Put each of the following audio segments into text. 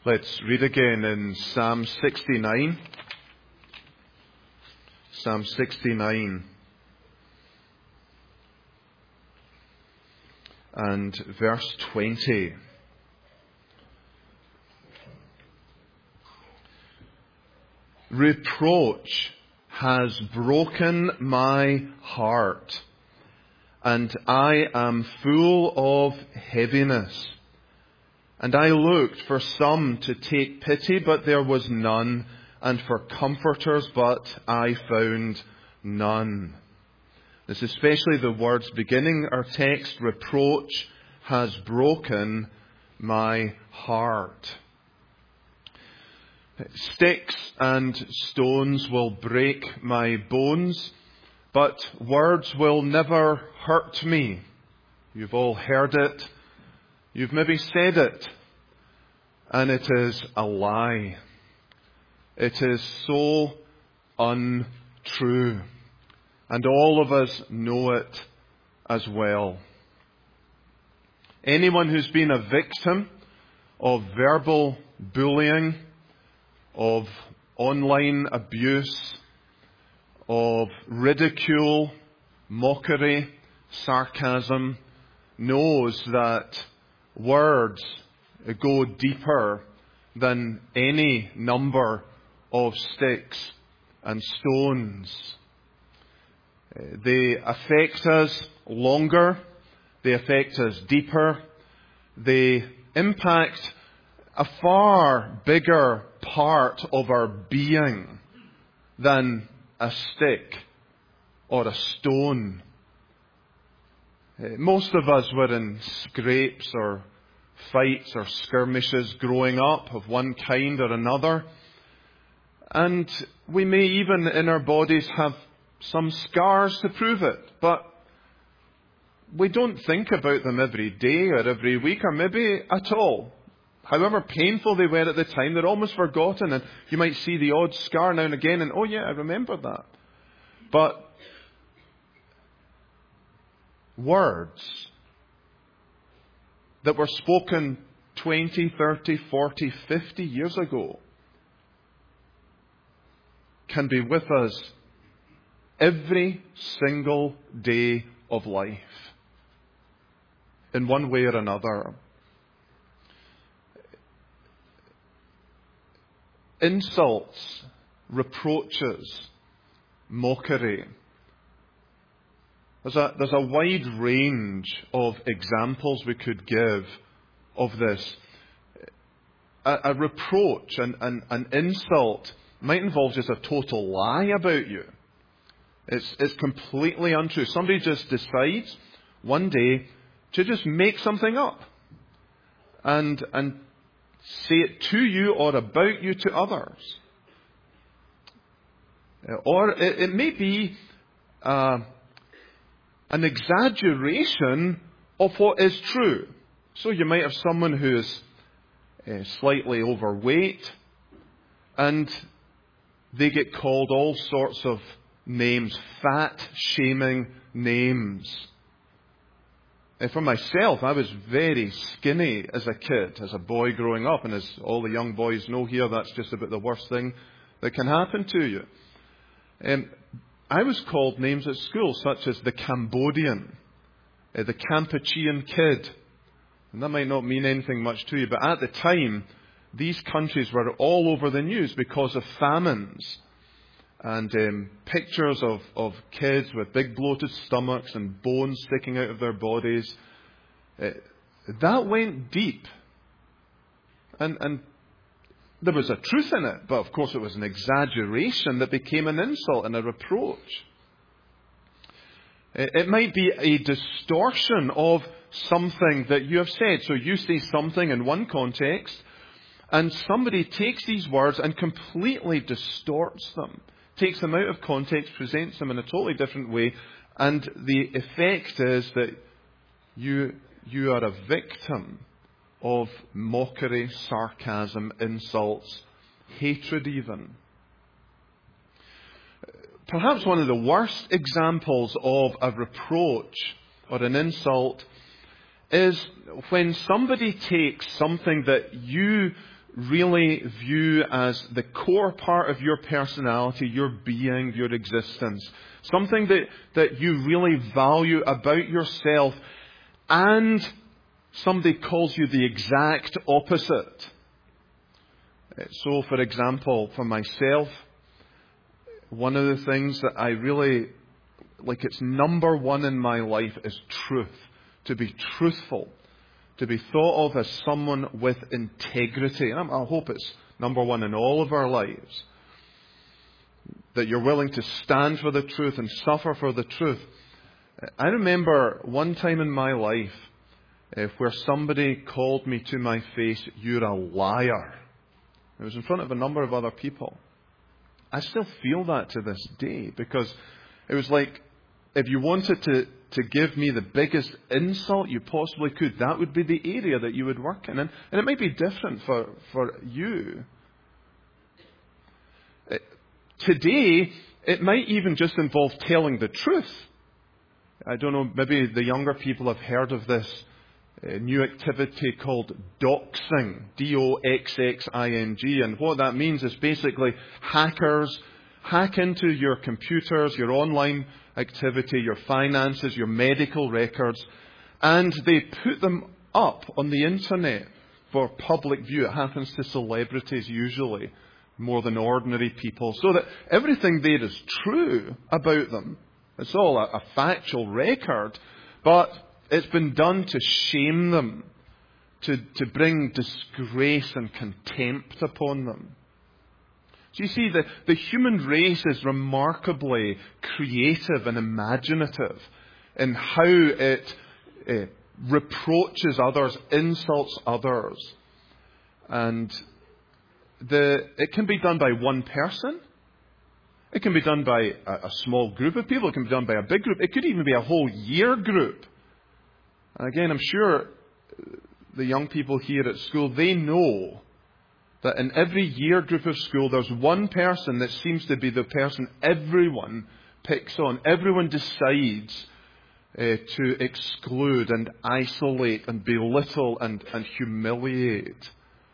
Let's read again in Psalm 69. Psalm 69 and verse 20. Reproach has broken my heart, and I am full of heaviness. And I looked for some to take pity, but there was none, and for comforters, but I found none. This is especially the words beginning our text, reproach has broken my heart. Sticks and stones will break my bones, but words will never hurt me. You've all heard it. You've maybe said it, and it is a lie. It is so untrue, and all of us know it as well. Anyone who's been a victim of verbal bullying, of online abuse, of ridicule, mockery, sarcasm, knows that words go deeper than any number of sticks and stones. They affect us longer. They affect us deeper. They impact a far bigger part of our being than a stick or a stone. Most of us were in scrapes or fights or skirmishes growing up of one kind or another. And we may even in our bodies have some scars to prove it. But we don't think about them every day or every week or maybe at all. However painful they were at the time, they're almost forgotten. And you might see the odd scar now and again and, oh yeah, I remember that. But words that were spoken 20, 30, 40, 50 years ago can be with us every single day of life in one way or another. Insults, reproaches, mockery. There's a wide range of examples we could give of this. A reproach and an insult might involve just a total lie about you. It's completely untrue. Somebody just decides one day to just make something up and say it to you or about you to others. Or it may be an exaggeration of what is true. So you might have someone who is slightly overweight and they get called all sorts of names, fat-shaming names. For myself, I was very skinny as a kid, as a boy growing up, and as all the young boys know here, that's just about the worst thing that can happen to you. I was called names at school, such as the Cambodian, the Kampuchean kid. And that might not mean anything much to you, but at the time, these countries were all over the news because of famines. And pictures of kids with big bloated stomachs and bones sticking out of their bodies. That went deep. And there was a truth in it, but of course it was an exaggeration that became an insult and a reproach. It might be a distortion of something that you have said. So you say something in one context, and somebody takes these words and completely distorts them. Takes them out of context, presents them in a totally different way, and the effect is that you are a victim of mockery, sarcasm, insults, hatred even. Perhaps one of the worst examples of a reproach or an insult is when somebody takes something that you really view as the core part of your personality, your being, your existence. Something that you really value about yourself, and somebody calls you the exact opposite. So, for example, for myself, one of the things that I really, it's number one in my life is truth. To be truthful. To be thought of as someone with integrity. And I hope it's number one in all of our lives. That you're willing to stand for the truth and suffer for the truth. I remember one time in my life where somebody called me to my face, "You're a liar." It was in front of a number of other people. I still feel that to this day, because it was like, if you wanted to give me the biggest insult you possibly could, that would be the area that you would work in. And it might be different for you. Today, it might even just involve telling the truth. I don't know, maybe the younger people have heard of this new activity called doxing. DOXXING. And what that means is basically hackers hack into your computers, your online activity, your finances, your medical records, and they put them up on the internet for public view. It happens to celebrities usually, more than ordinary people, so that everything there is true about them. It's all a factual record, but it's been done to shame them, to bring disgrace and contempt upon them. So you see, the human race is remarkably creative and imaginative in how it reproaches others, insults others. And it can be done by one person. It can be done by a small group of people. It can be done by a big group. It could even be a whole year group. And again, I'm sure the young people here at school, they know that in every year group of school, there's one person that seems to be the person everyone picks on. Everyone decides to exclude and isolate and belittle and humiliate.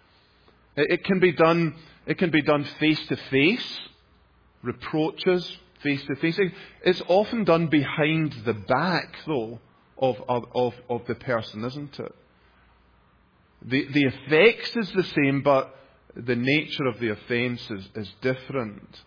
It can be done face to face, reproaches face to face. It's often done behind the back, though, of the person, isn't it? The effect is the same, but the nature of the offence is different.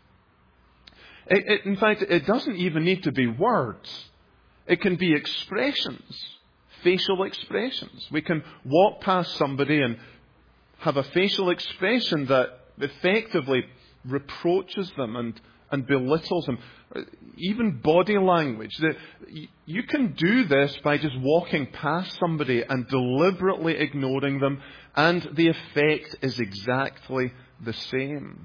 In fact, it doesn't even need to be words. It can be expressions, facial expressions. We can walk past somebody and have a facial expression that effectively reproaches them and belittles them. Even body language. You can do this by just walking past somebody and deliberately ignoring them, and the effect is exactly the same.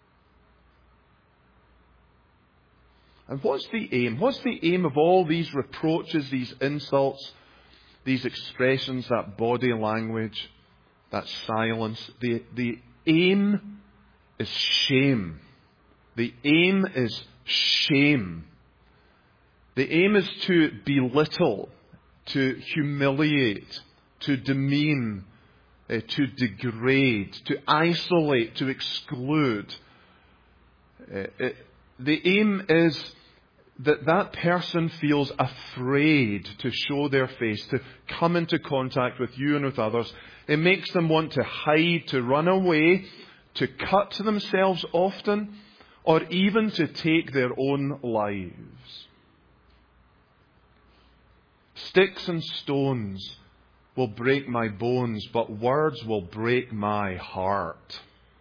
And what's the aim? What's the aim of all these reproaches, these insults, these expressions, that body language, that silence? The aim is shame. The aim is shame. The aim is to belittle, to humiliate, to demean, to degrade, to isolate, to exclude. The aim is that person feels afraid to show their face, to come into contact with you and with others. It makes them want to hide, to run away, to cut themselves often, or even to take their own lives. Sticks and stones will break my bones, but words will break my heart.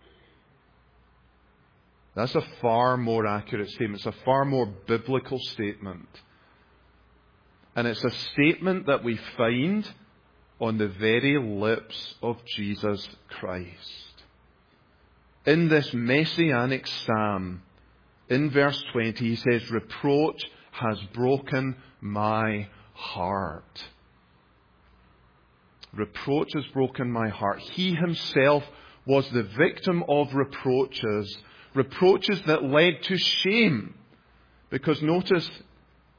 That's a far more accurate statement. It's a far more biblical statement. And it's a statement that we find on the very lips of Jesus Christ. In this messianic psalm, in verse 20, he says, "Reproach has broken my heart." Reproach has broken my heart. He himself was the victim of reproaches that led to shame. Because notice,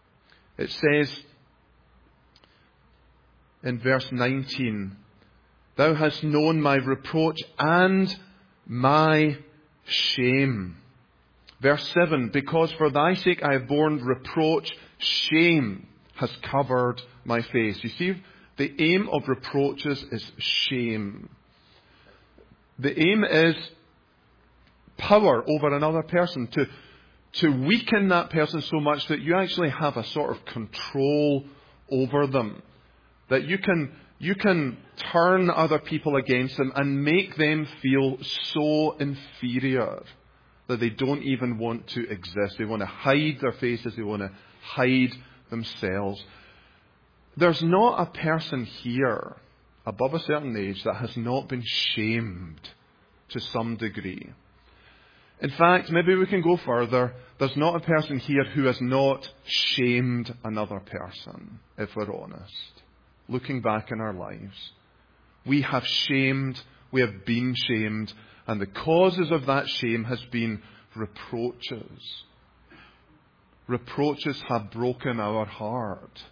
it says in verse 19, Thou hast known my reproach and my shame. Verse 7, because for thy sake I have borne reproach, shame has covered my face. You see, the aim of reproaches is shame. The aim is power over another person, to weaken that person so much that you actually have a sort of control over them. That you can turn other people against them and make them feel so inferior that they don't even want to exist. They want to hide their faces. They want to hide themselves. There's not a person here above a certain age that has not been shamed to some degree. In fact, maybe we can go further. There's not a person here who has not shamed another person, if we're honest. Looking back in our lives, we have shamed, we have been shamed, and the causes of that shame has been reproaches. Reproaches have broken our heart.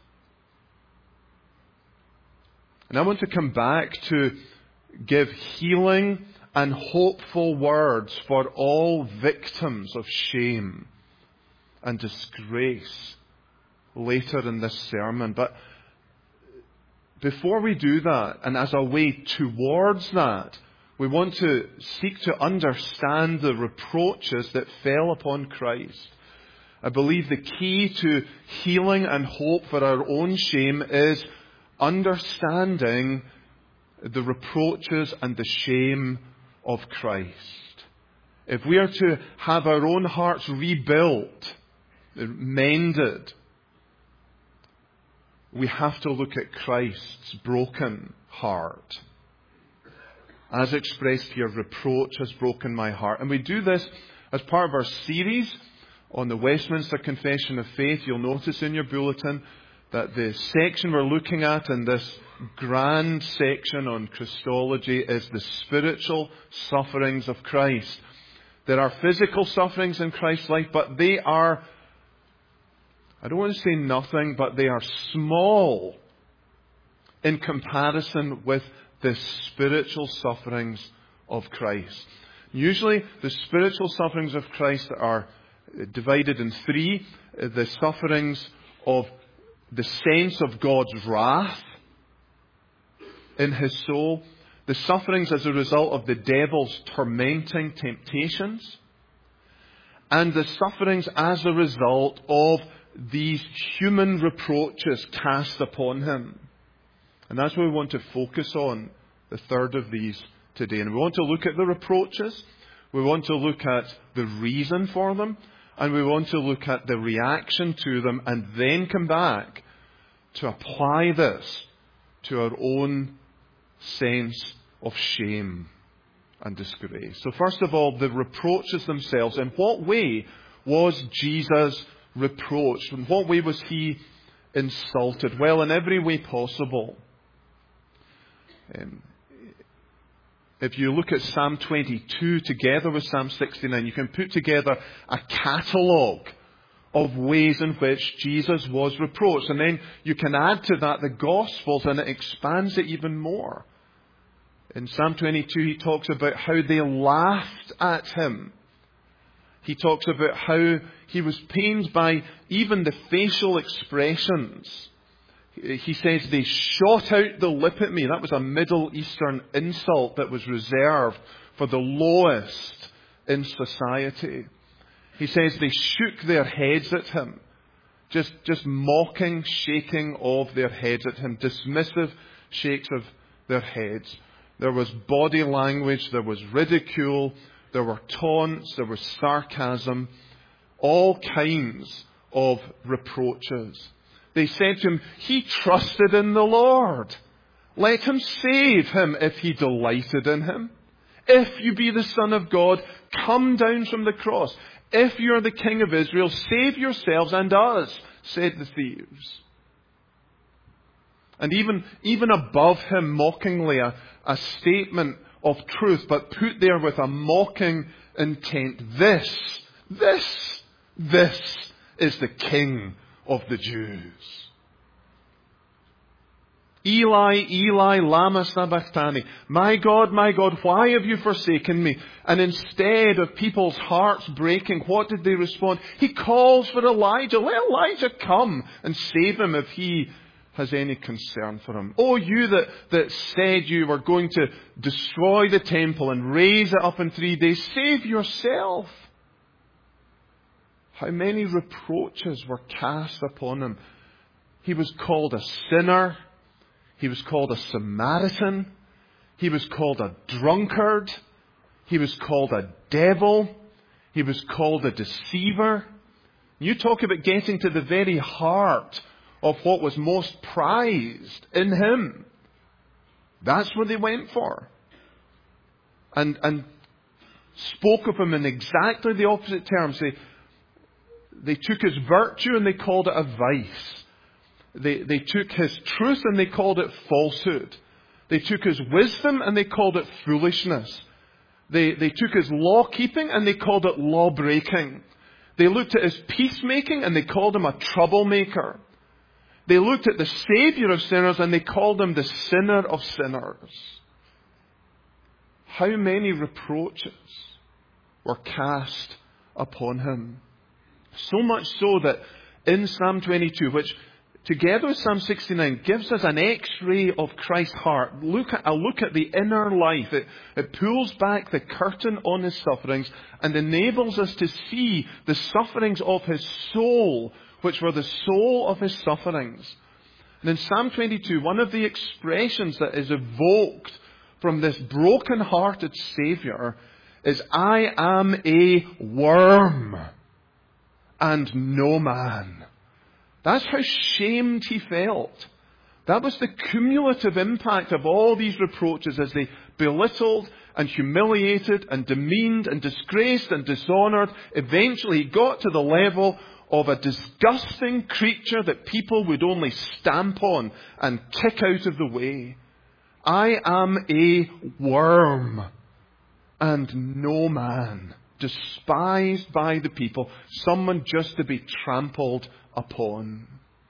And I want to come back to give healing and hopeful words for all victims of shame and disgrace later in this sermon. But before we do that, and as a way towards that, we want to seek to understand the reproaches that fell upon Christ. I believe the key to healing and hope for our own shame is understanding the reproaches and the shame of Christ. If we are to have our own hearts rebuilt, mended, we have to look at Christ's broken heart. As expressed here, reproach has broken my heart. And we do this as part of our series on the Westminster Confession of Faith. You'll notice in your bulletin that the section we're looking at in this grand section on Christology is the spiritual sufferings of Christ. There are physical sufferings in Christ's life, but they are, I don't want to say nothing, but they are small in comparison with the spiritual sufferings of Christ. Usually the spiritual sufferings of Christ are divided in three. The sufferings of the sense of God's wrath in his soul, the sufferings as a result of the devil's tormenting temptations, and the sufferings as a result of these human reproaches cast upon him. And that's what we want to focus on, the third of these today. And we want to look at the reproaches, we want to look at the reason for them, and we want to look at the reaction to them, and then come back to apply this to our own sense of shame and disgrace. So first of all, the reproaches themselves. In what way was Jesus reproached? In what way was he insulted? Well, in every way possible. If you look at Psalm 22 together with Psalm 69, you can put together a catalogue of ways in which Jesus was reproached. And then you can add to that the Gospels, and it expands it even more. In Psalm 22, he talks about how they laughed at him. He talks about how he was pained by even the facial expressions. He says they shot out the lip at me. That was a Middle Eastern insult that was reserved for the lowest in society. He says they shook their heads at him. Just mocking, shaking of their heads at him. Dismissive shakes of their heads. There was body language. There was ridicule. There were taunts. There was sarcasm. All kinds of reproaches. They said to him, he trusted in the Lord. Let him save him if he delighted in him. If you be the Son of God, come down from the cross. If you are the King of Israel, save yourselves and us, said the thieves. And even above him, mockingly, a statement of truth, but put there with a mocking intent. This is the King of the Jews. Eli, Eli, lama sabachthani. My God, why have you forsaken me? And instead of people's hearts breaking, what did they respond? He calls for Elijah. Let Elijah come and save him if he has any concern for him. Oh, you that said you were going to destroy the temple and raise it up in 3 days, save yourself. How many reproaches were cast upon him? He was called a sinner. He was called a Samaritan. He was called a drunkard. He was called a devil. He was called a deceiver. You talk about getting to the very heart of what was most prized in him. That's what they went for. And spoke of him in exactly the opposite terms. They took his virtue and they called it a vice. They took his truth and they called it falsehood. They took his wisdom and they called it foolishness. They took his law keeping and they called it law breaking. They looked at his peacemaking and they called him a troublemaker. They looked at the Savior of sinners and they called him the sinner of sinners. How many reproaches were cast upon him? So much so that in Psalm 22, which together with Psalm 69 gives us an X-ray of Christ's heart. A look at the inner life. It pulls back the curtain on his sufferings and enables us to see the sufferings of his soul, which were the soul of his sufferings. And in Psalm 22, one of the expressions that is evoked from this broken-hearted Saviour is, I am a worm and no man. That's how shamed he felt. That was the cumulative impact of all these reproaches as they belittled and humiliated and demeaned and disgraced and dishonoured. Eventually he got to the level of a disgusting creature that people would only stamp on and kick out of the way. I am a worm and no man, despised by the people, someone just to be trampled upon.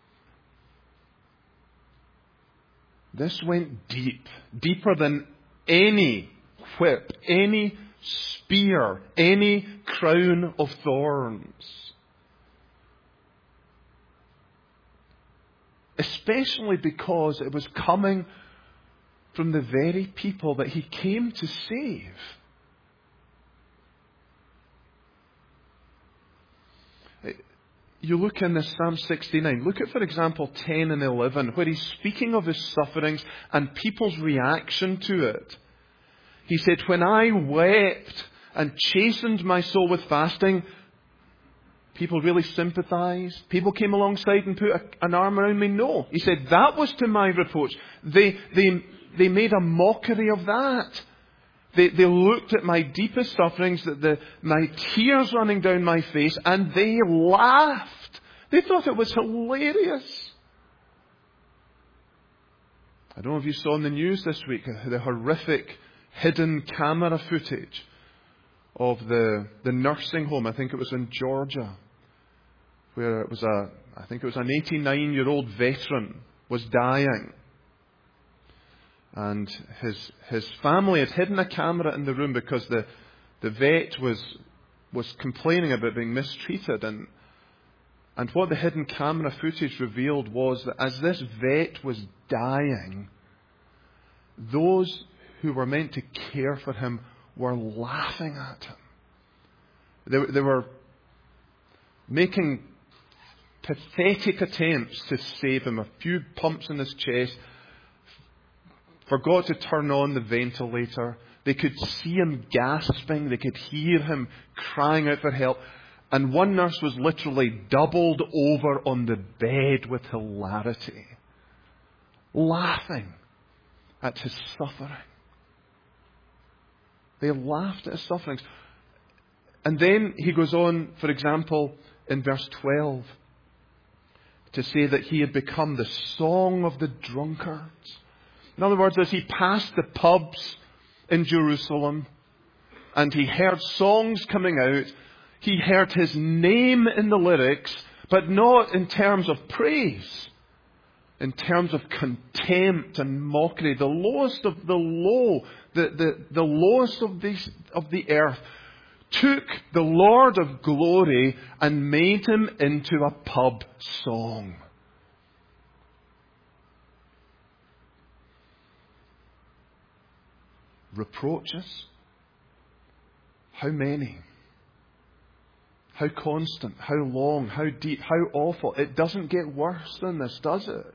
This went deep, deeper than any whip, any spear, any crown of thorns. Especially because it was coming from the very people that he came to save. You look in this Psalm 69, look at, for example, 10 and 11, where he's speaking of his sufferings and people's reaction to it. He said, when I wept and chastened my soul with fasting, people really sympathized. People came alongside and put an arm around me. No. He said, that was to my reproach. They made a mockery of that. They looked at my deepest sufferings, my tears running down my face, and they laughed. They thought it was hilarious. I don't know if you saw in the news this week the horrific hidden camera footage of the nursing home. I think it was in Georgia, where it was an 89-year-old veteran was dying. And his family had hidden a camera in the room because the vet was complaining about being mistreated. And what the hidden camera footage revealed was that as this vet was dying, those who were meant to care for him were laughing at him. They were making pathetic attempts to save him. A few pumps in his chest. Forgot to turn on the ventilator. They could see him gasping. They could hear him crying out for help. And one nurse was literally doubled over on the bed with hilarity, laughing at his suffering. They laughed at his sufferings. And then he goes on, for example, in verse 12, to say that he had become the song of the drunkards. In other words, as he passed the pubs in Jerusalem and he heard songs coming out, he heard his name in the lyrics, but not in terms of praise. in terms of contempt and mockery, the lowest of the low, the lowest of the earth, took the Lord of glory and made him into a pub song. Reproaches? How many? How constant? How long? How deep? How awful? It doesn't get worse than this, does it?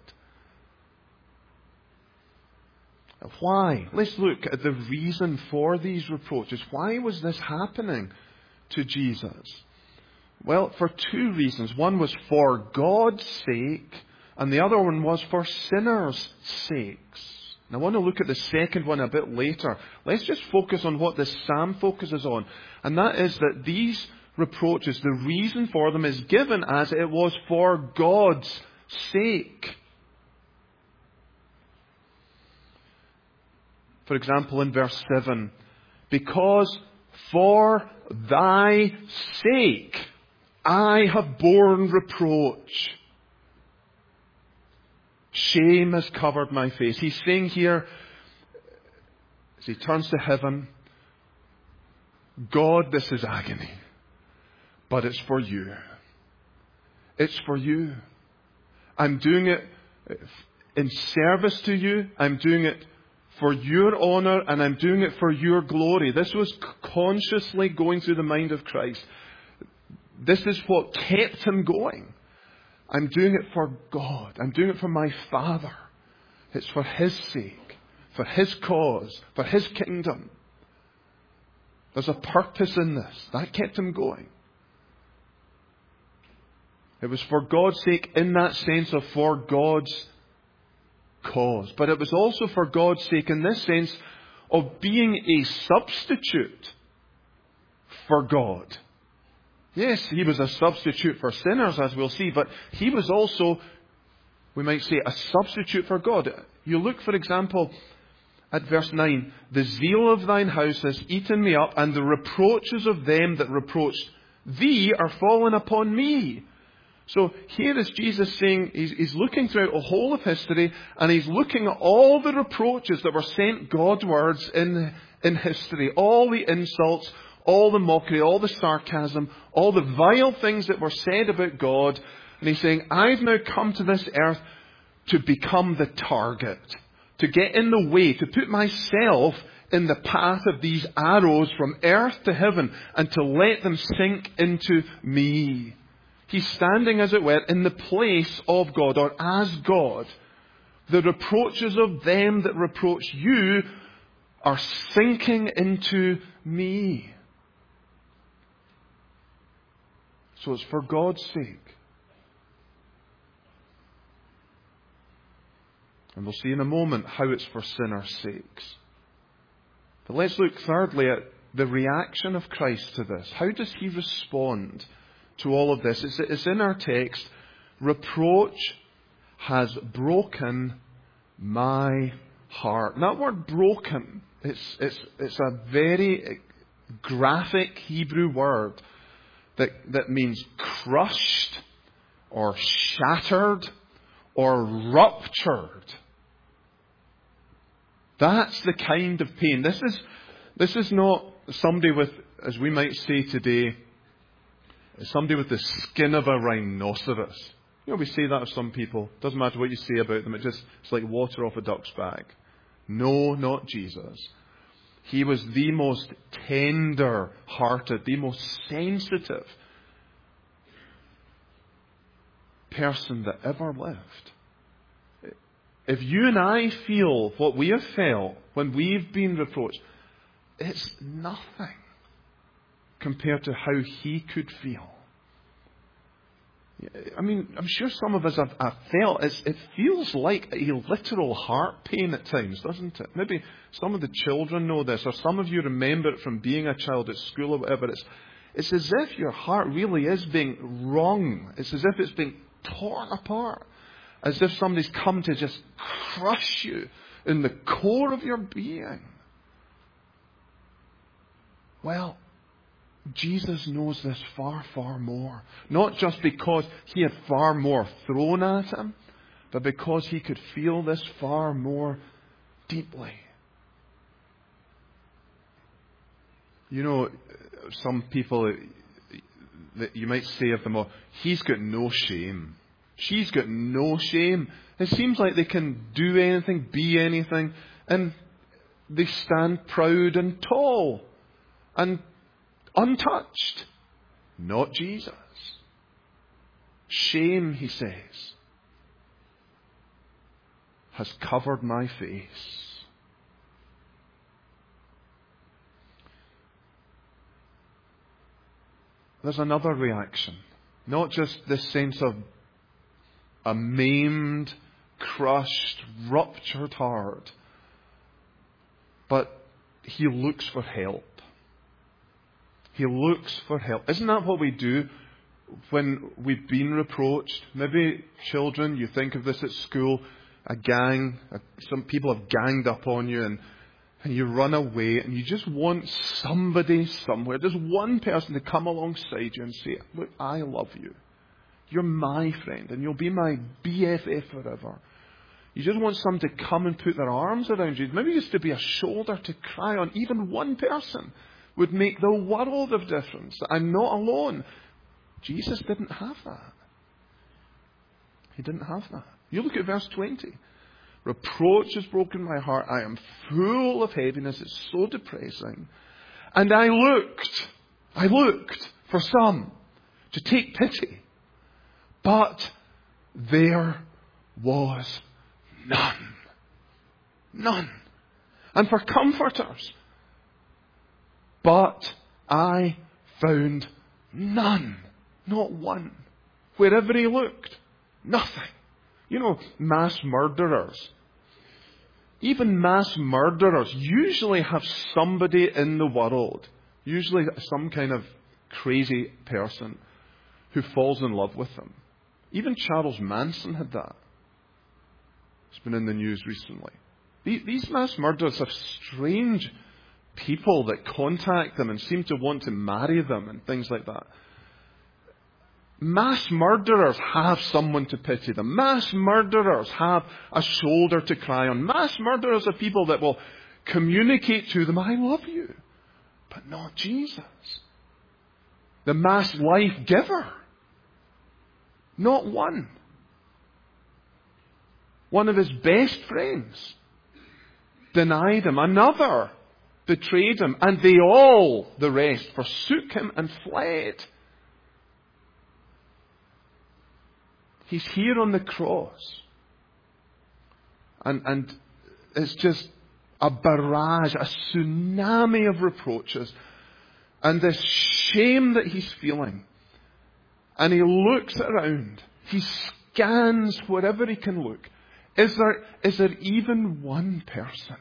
Why? Let's look at the reason for these reproaches. Why was this happening to Jesus? Well, for two reasons. One was for God's sake, and the other one was for sinners' sakes. And I want to look at the second one a bit later. Let's just focus on what this psalm focuses on. And that is that these reproaches, the reason for them is given as it was for God's sake. For example, in verse 7, because for thy sake I have borne reproach. Shame has covered my face. He's saying here, as he turns to heaven, God, this is agony. But it's for you. It's for you. I'm doing it in service to you. I'm doing it for your honor, and I'm doing it for your glory. This was consciously going through the mind of Christ. This is what kept him going. I'm doing it for God. I'm doing it for my Father. It's for his sake, for his cause, for his kingdom. There's a purpose in this. That kept him going. It was for God's sake in that sense of for God's cause. But it was also for God's sake in this sense of being a substitute for God. Yes, he was a substitute for sinners, as we'll see, but he was also, we might say, a substitute for God. You look, for example, at verse 9. The zeal of thine house has eaten me up, and the reproaches of them that reproached thee are fallen upon me. So here is Jesus saying, he's looking throughout the whole of history, and he's looking at all the reproaches that were sent Godwards in history. All the insults, all the mockery, all the sarcasm, all the vile things that were said about God. And he's saying, I've now come to this earth to become the target, to get in the way, to put myself in the path of these arrows from earth to heaven, and to let them sink into me. He's standing, as it were, in the place of God, or as God. The reproaches of them that reproach you are sinking into me. So it's for God's sake. And we'll see in a moment how it's for sinners' sakes. But let's look thirdly at the reaction of Christ to this. How does he respond to all of this? It's in our text. Reproach has broken my heart. And that word broken, it's a very graphic Hebrew word that means crushed or shattered or ruptured. That's the kind of pain. This is not somebody with, as we might say today, somebody with the skin of a rhinoceros. You know, we say that of some people. Doesn't matter what you say about them. It's like water off a duck's back. No, not Jesus. He was the most tender-hearted, the most sensitive person that ever lived. If you and I feel what we have felt when we've been reproached, it's nothing compared to how he could feel. I mean, I'm sure some of us have felt it feels like a literal heart pain at times, doesn't it? Maybe some of the children know this, or some of you remember it from being a child at school or whatever. It's as if your heart really is being wrung. It's as if it's being torn apart. As if somebody's come to just crush you in the core of your being. Well, Jesus knows this far, far more. Not just because he had far more thrown at him, but because he could feel this far more deeply. You know, some people that you might say of them all, he's got no shame. She's got no shame. It seems like they can do anything, be anything, and they stand proud and tall and untouched. Not Jesus. Shame, he says, has covered my face. There's another reaction. Not just this sense of a maimed, crushed, ruptured heart, but he looks for help. He looks for help. Isn't that what we do when we've been reproached? Maybe children, you think of this at school, a gang, some people have ganged up on you and you run away and you just want somebody somewhere, just one person to come alongside you and say, look, I love you. You're my friend and you'll be my BFF forever. You just want someone to come and put their arms around you. Maybe just to be a shoulder to cry on. Even one person would make the world of difference. That I'm not alone. Jesus didn't have that. He didn't have that. You look at verse 20. Reproach has broken my heart. I am full of heaviness. It's so depressing. And I looked for some to take pity. But there was none. None. And for comforters. But I found none. Not one. Wherever he looked, nothing. You know, mass murderers. Even mass murderers usually have somebody in the world, usually some kind of crazy person, who falls in love with them. Even Charles Manson had that. It's been in the news recently. These mass murderers have strange people that contact them and seem to want to marry them and things like that. Mass murderers have someone to pity them. Mass murderers have a shoulder to cry on. Mass murderers are people that will communicate to them, I love you. But not Jesus. The mass life giver. Not one. One of his best friends denied him. Another betrayed him. And they all, the rest, forsook him and fled. He's here on the cross. And it's just a barrage, a tsunami of reproaches. And this shame that he's feeling. And he looks around. He scans wherever he can look. Is there even one person?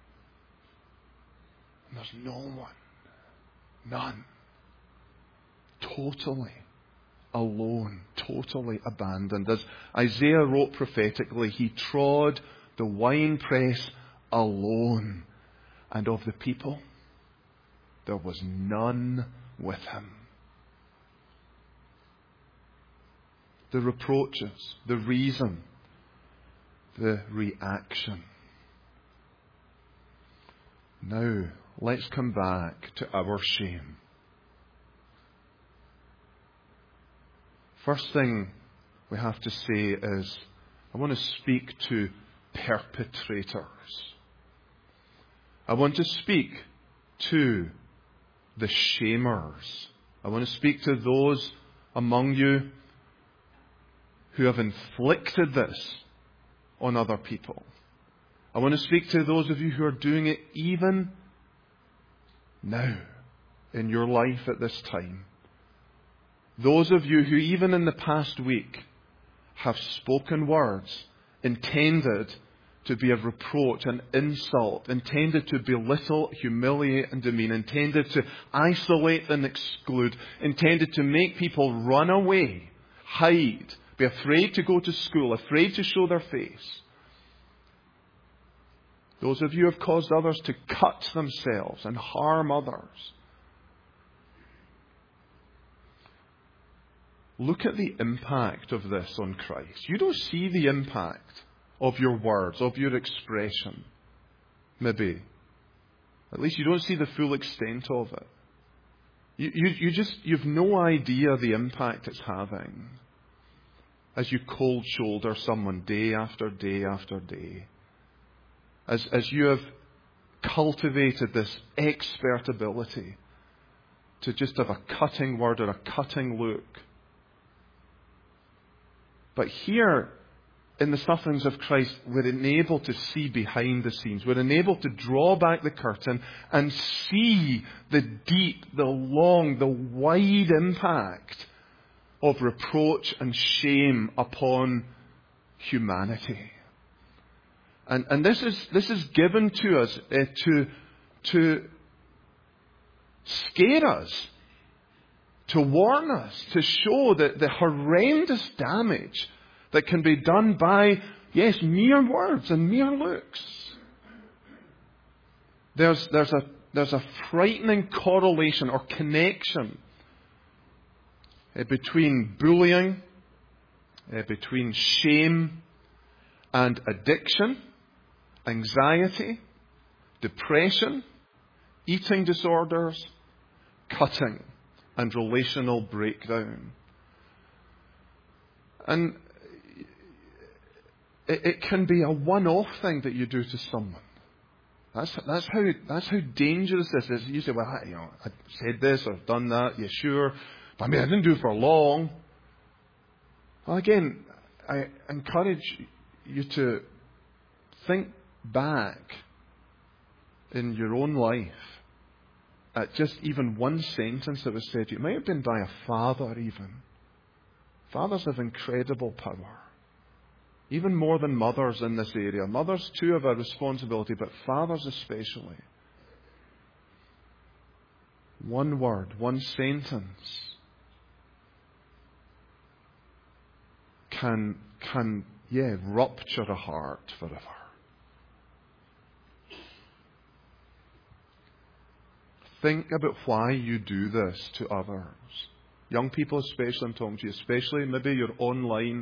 And there's no one. None. Totally alone, totally abandoned. As Isaiah wrote prophetically, he trod the winepress alone, and of the people there was none with him. The reproaches, the reason, the reaction. Now, let's come back to our shame. First thing we have to say is, I want to speak to perpetrators. I want to speak to the shamers. I want to speak to those among you who have inflicted this on other people. I want to speak to those of you who are doing it even now in your life at this time. Those of you who even in the past week have spoken words intended to be a reproach, an insult, intended to belittle, humiliate and demean, intended to isolate and exclude, intended to make people run away, hide, be afraid to go to school, afraid to show their face. Those of you who have caused others to cut themselves and harm others. look at the impact of this on Christ. You don't see the impact of your words, of your expression, maybe. At least you don't see the full extent of it. You've no idea the impact it's having as you cold shoulder someone day after day after day. As you have cultivated this expert ability to just have a cutting word or a cutting look. But here, in the sufferings of Christ, we're enabled to see behind the scenes. We're enabled to draw back the curtain and see the deep, the long, the wide impact of reproach and shame upon humanity. And this is given to us to scare us, to warn us, to show that the horrendous damage that can be done by, yes, mere words and mere looks. There's a frightening correlation or connection between bullying, between shame and addiction, anxiety, depression, eating disorders, cutting, and relational breakdown. And it can be a one-off thing that you do to someone. That's how dangerous this is. You say, well, I said this, I've done that, yeah, sure. But I didn't do it for long. Well, again, I encourage you to think back in your own life at just even one sentence that was said to you. It might have been by a father even. Fathers have incredible power. Even more than mothers in this area. Mothers too have a responsibility, but fathers especially. One word, one sentence can rupture a heart forever. Think about why you do this to others. Young people especially, I'm talking to you, especially maybe your online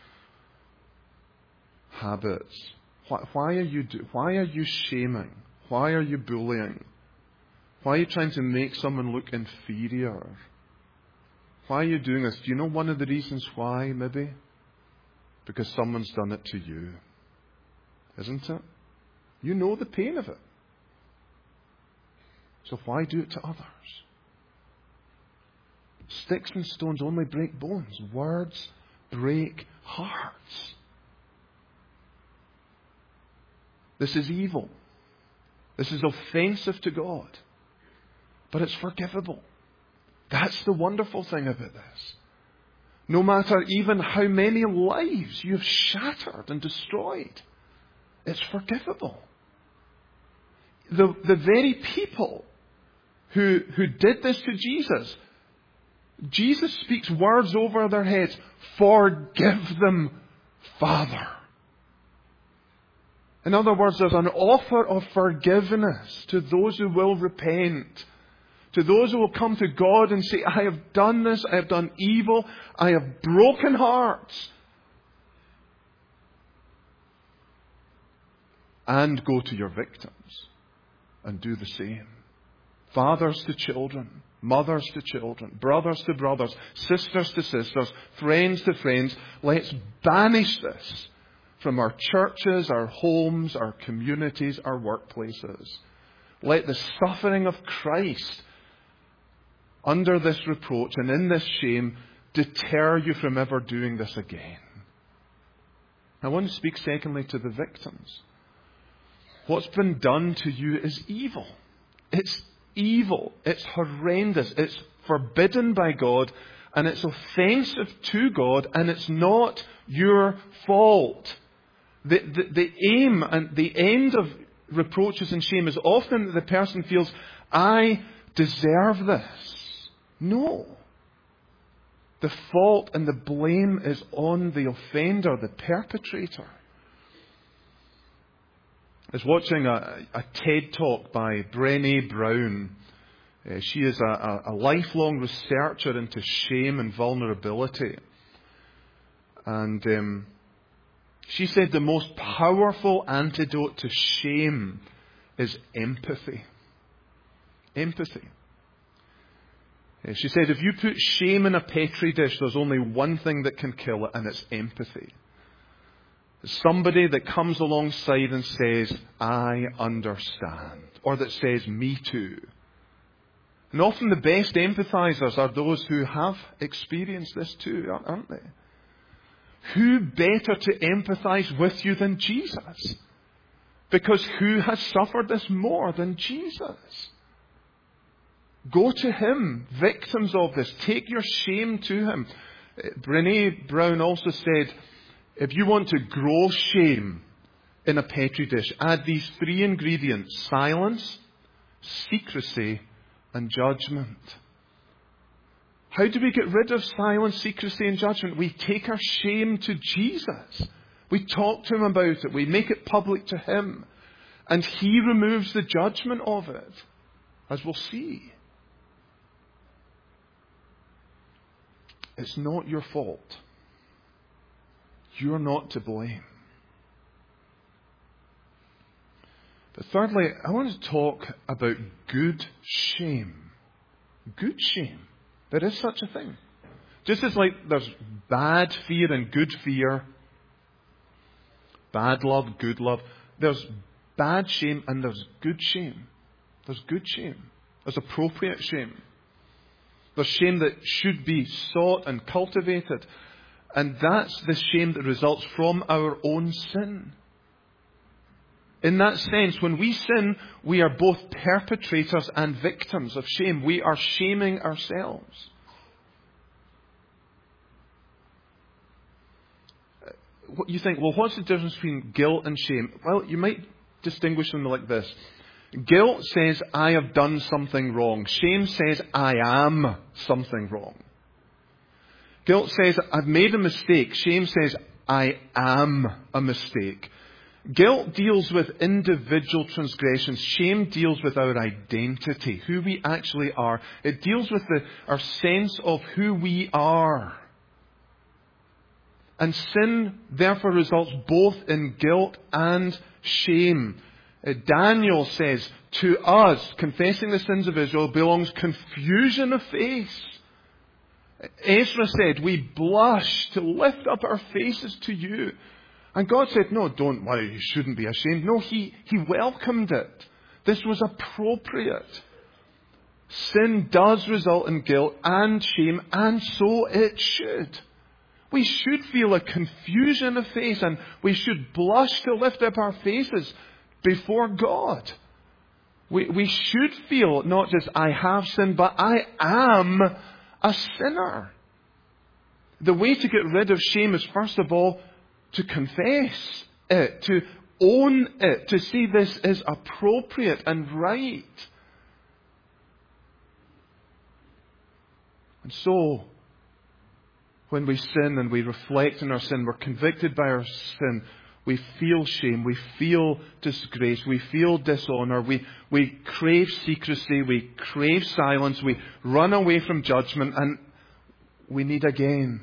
habits. Why are you shaming? Why are you bullying? Why are you trying to make someone look inferior? Why are you doing this? Do you know one of the reasons why, maybe? Because someone's done it to you. Isn't it? You know the pain of it. So why do it to others? Sticks and stones only break bones. Words break hearts. This is evil. This is offensive to God. But it's forgivable. That's the wonderful thing about this. No matter even how many lives you've shattered and destroyed, it's forgivable. The very people who did this to Jesus speaks words over their heads. Forgive them, Father. In other words, there's an offer of forgiveness to those who will repent. To those who will come to God and say, I have done this, I have done evil, I have broken hearts. And go to your victims and do the same. Fathers to children, mothers to children, brothers to brothers, sisters to sisters, friends to friends. Let's banish this from our churches, our homes, our communities, our workplaces. Let the suffering of Christ under this reproach and in this shame deter you from ever doing this again. I want to speak secondly to the victims. What's been done to you is evil. It's evil. It's horrendous. It's forbidden by God, and it's offensive to God, and it's not your fault. The aim and the end of reproaches and shame is often that the person feels, I deserve this. No. The fault and the blame is on the offender, the perpetrator. I was watching a TED talk by Brené Brown She is a lifelong researcher into shame and vulnerability. And she said the most powerful antidote to shame is empathy. Empathy. She said if you put shame in a petri dish, there's only one thing that can kill it, and it's empathy. Somebody that comes alongside and says, I understand. Or that says, me too. And often the best empathizers are those who have experienced this too, aren't they? Who better to empathize with you than Jesus? Because who has suffered this more than Jesus? Go to Him, victims of this. Take your shame to Him. Brené Brown also said, if you want to grow shame in a petri dish, add these 3 ingredients: silence, secrecy, and judgment. How do we get rid of silence, secrecy, and judgment? We take our shame to Jesus. We talk to Him about it. We make it public to Him. And He removes the judgment of it, as we'll see. It's not your fault. You're not to blame. But thirdly, I want to talk about good shame. Good shame. There is such a thing. Just as like there's bad fear and good fear, bad love, good love, there's bad shame and there's good shame. There's good shame. There's appropriate shame. There's shame that should be sought and cultivated. And that's the shame that results from our own sin. In that sense, when we sin, we are both perpetrators and victims of shame. We are shaming ourselves. You think, well, what's the difference between guilt and shame? Well, you might distinguish them like this. Guilt says, I have done something wrong. Shame says, I am something wrong. Guilt says, I've made a mistake. Shame says, I am a mistake. Guilt deals with individual transgressions. Shame deals with our identity, who we actually are. It deals with our sense of who we are. And sin, therefore, results both in guilt and shame. Daniel says, to us, confessing the sins of Israel belongs confusion of face. Ezra said, we blush to lift up our faces to you. And God said, no, don't worry, you shouldn't be ashamed. No, He welcomed it. This was appropriate. Sin does result in guilt and shame, and so it should. We should feel a confusion of face, and we should blush to lift up our faces before God. We should feel not just, I have sinned, but I am a sinner. The way to get rid of shame is, first of all, to confess it, to own it, to see this is appropriate and right. And so, when we sin and we reflect on our sin, we're convicted by our sin, we feel shame, we feel disgrace, we feel dishonor, we crave secrecy, we crave silence, we run away from judgment, and we need again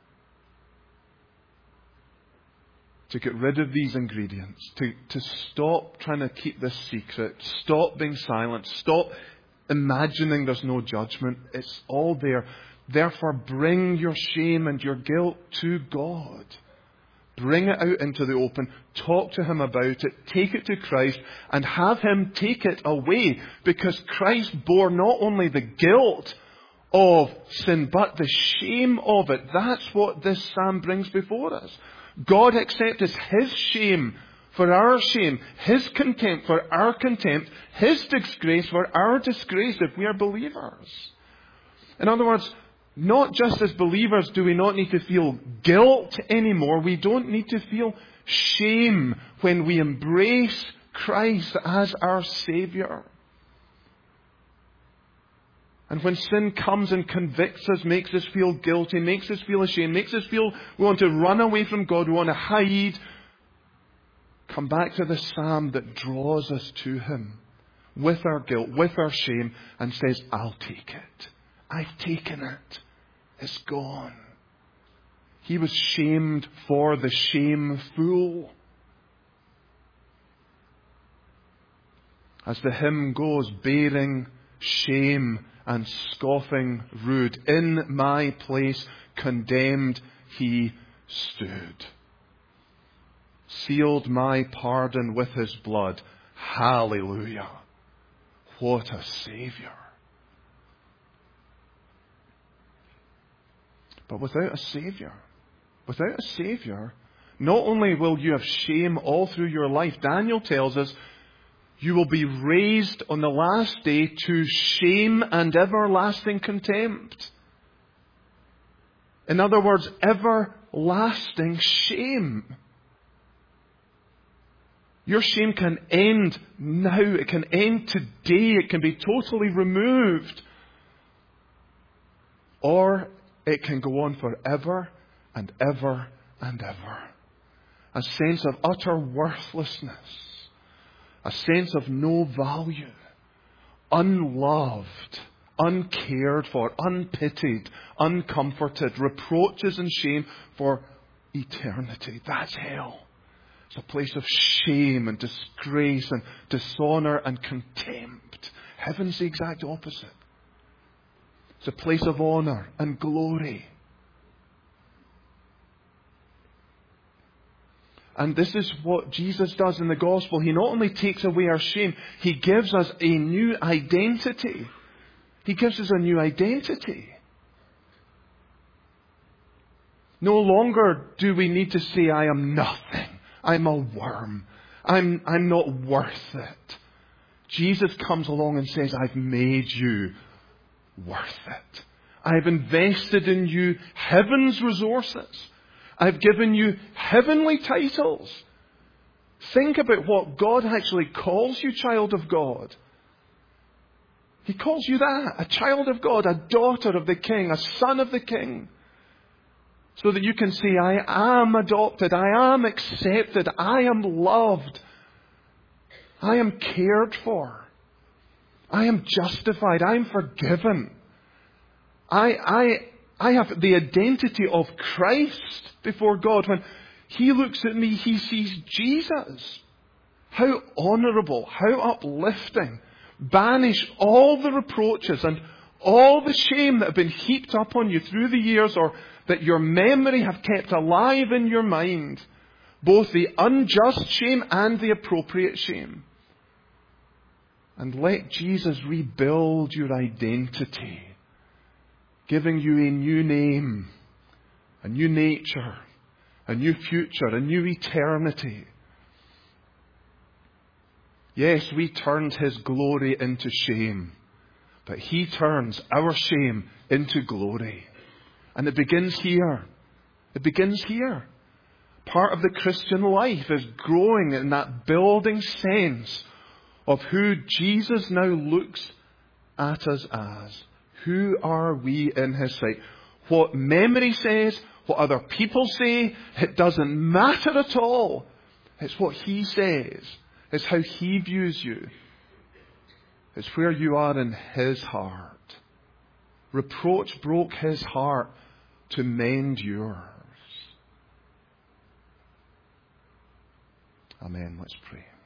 to get rid of these ingredients, to stop trying to keep this secret, stop being silent, stop imagining there's no judgment. It's all there. Therefore, bring your shame and your guilt to God. Bring it out into the open. Talk to Him about it. Take it to Christ and have Him take it away, because Christ bore not only the guilt of sin, but the shame of it. That's what this psalm brings before us. God accepted His shame for our shame, His contempt for our contempt, His disgrace for our disgrace if we are believers. In other words, not just as believers do we not need to feel guilt anymore. We don't need to feel shame when we embrace Christ as our Saviour. And when sin comes and convicts us, makes us feel guilty, makes us feel ashamed, makes us feel we want to run away from God, we want to hide, come back to the psalm that draws us to Him. with our guilt, with our shame, and says, I'll take it. I've taken it. It's gone. He was shamed for the shameful. As the hymn goes, bearing shame and scoffing rude, in my place condemned he stood. Sealed my pardon with his blood. Hallelujah. What a Saviour. But without a Saviour, not only will you have shame all through your life, Daniel tells us, you will be raised on the last day to shame and everlasting contempt. In other words, everlasting shame. Your shame can end now. It can end today. It can be totally removed. Or it can go on forever and ever and ever. A sense of utter worthlessness. A sense of no value. Unloved. Uncared for. Unpitied. Uncomforted. Reproaches and shame for eternity. That's hell. It's a place of shame and disgrace and dishonour and contempt. Heaven's the exact opposite. It's a place of honour and glory. And this is what Jesus does in the gospel. He not only takes away our shame, He gives us a new identity. He gives us a new identity. No longer do we need to say, I am nothing. I'm a worm. I'm not worth it. Jesus comes along and says, I've made you worth it. I've invested in you heaven's resources. I've given you heavenly titles. Think about what God actually calls you, child of God. He calls you that, a child of God, a daughter of the King, a son of the King. So that you can say, I am adopted, I am accepted, I am loved, I am cared for, I am justified, I am forgiven. I have the identity of Christ before God. When He looks at me, He sees Jesus. How honourable, how uplifting. Banish all the reproaches and all the shame that have been heaped up on you through the years, or that your memory have kept alive in your mind. Both the unjust shame and the appropriate shame. And let Jesus rebuild your identity, giving you a new name, a new nature, a new future, a new eternity. Yes, we turned His glory into shame, but He turns our shame into glory. And it begins here. It begins here. Part of the Christian life is growing in that building sense of who Jesus now looks at us as. Who are we in His sight? What memory says, what other people say, it doesn't matter at all. It's what He says. It's how He views you. It's where you are in His heart. Reproach broke His heart to mend yours. Amen. Let's pray.